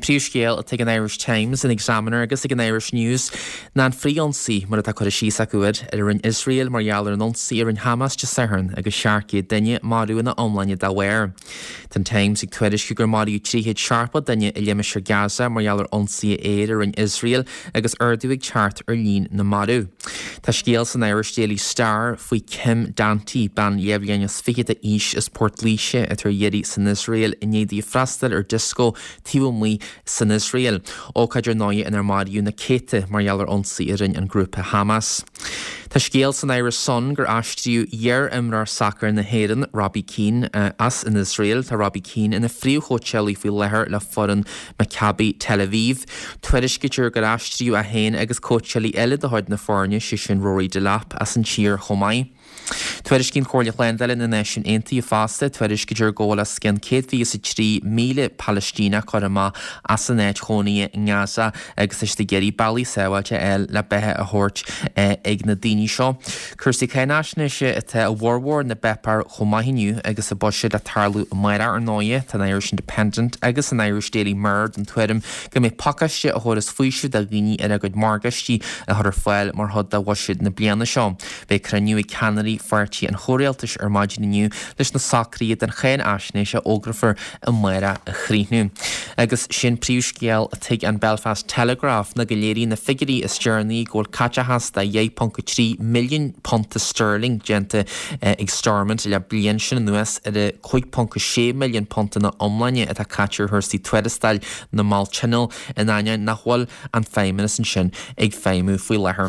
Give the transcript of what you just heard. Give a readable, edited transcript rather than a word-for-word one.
príomhscéal a an Irish Times an Examiner agus an Irish News ná an fríonsaí mar atá chuir síos acuid ar an Israel mar gheallar an ionsaí ar an Hamas de Saharn agus seaarcé duine marú na omlainne dá bhair. Tan Times ag tuairis gur marú tríhéad searpa duine i leimiseir Gaza mar gheallar ionsaí éir ar an Israel agus ardú ag teart ar lín na marú. Tá scéal san Irish Daily Star faoi Kim Danty ban léamhléannas fiche a ís is Port Líse a tar dhéirí san Israel in éadí freastal ar disco tíomí san Israel ó caidir náide in armádiú na céite mar gheallar ionsaí ar an grúpa Hamas. Tá scéal san Irish Sun gur aistriú dhear imrar sacr na héireann Robbie Keane as in Israel tá Robbie Keane ina phríomh hótealaí faoi lethir le forann Maccabi Tel Aviv. Tuairis go dtír gur aistriú a hain agus cótealaí eile de háid na fáinne sin Rory Delap as an tír chomáid. Tuairis cinn chóirla chléindal in na Nation Aontaí a fásta, tuairis go dtír ggóla cin 123 míle Palestína chuirma as an éid chónaí in Gaza agus is de geirí bailí sáilte eil le bethe a thabhairt ag na daoine seo. Cuirsaí céineasna se atá a bhórmhór na bepar chomaithiniu agus a boisiad a tarlú maire ar náide tan Irish Independent agus an Irish Daily Mirror an tuairim go mé pacaiste a thuras faoisiú a ghaoine ar a go margastí a thuir fáil mar thud a bhaisiad na bliana seo. Bheith cruniú i Canary Fartí an chóréaltais ar maidin nniu leis na sacríad an chéin aisnéise ógrafar a maire a chríhnú. Agus sin príomhscéal a tuig an Belfast Telegraph na go léirí na figurí is journey ggóil caitehas da 1.3 milliún ponta sterling genta ag Stormont le blian sin nuas ar a 5.6 milliún ponta na omlainne a catcher thuirsaí tuairistáil na Mall Channel in aine nachhfuil an féiminas sin ag féimú faoi lethir.